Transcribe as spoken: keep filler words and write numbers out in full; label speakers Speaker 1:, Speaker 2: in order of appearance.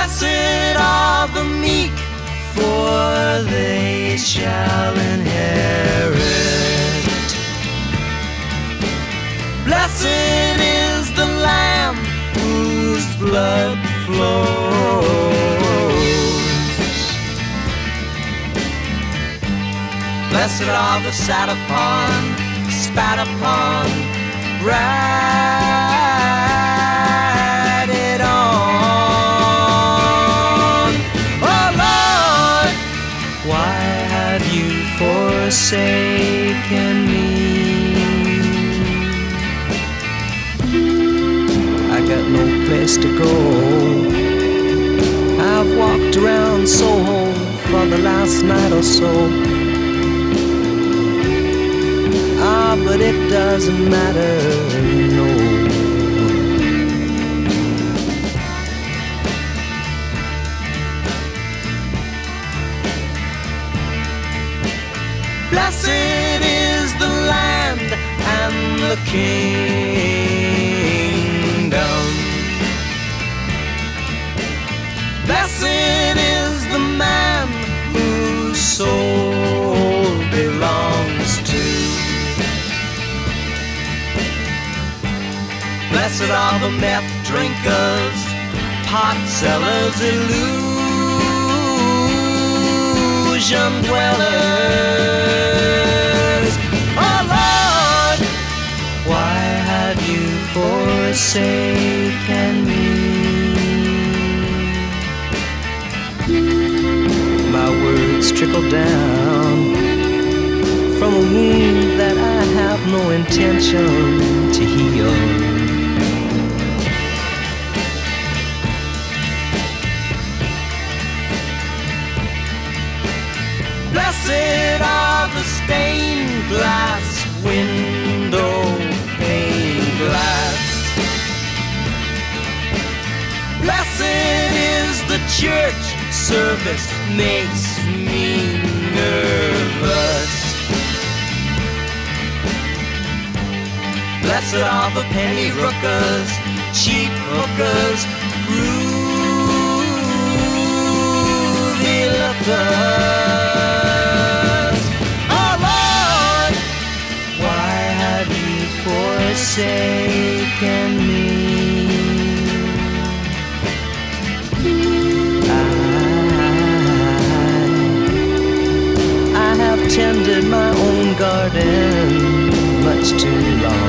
Speaker 1: Blessed are the meek, for they shall inherit. Blessed is the Lamb whose blood flows. Blessed are the sat upon, spat upon, ride on. Oh Lord, why have you forsaken me? I got no place to go. I've walked around Soho for the last night or so. Ah, but it doesn't matter, no. Blessed is the land and the kingdom. Blessed is the man whose soul belongs to. Blessed are the meth drinkers, pot sellers, illusion dwellers. Oh Lord, why have you forsaken me? My words trickle down from a wound that I have no intention to heal. Blessed are the stained glass window pane glass. Blessed is the church service makes me nervous. Blessed are the penny rookers, cheap hookers, groovy lookers. Oh Lord, why have you forsaken me? I, I have tended my own garden much too long.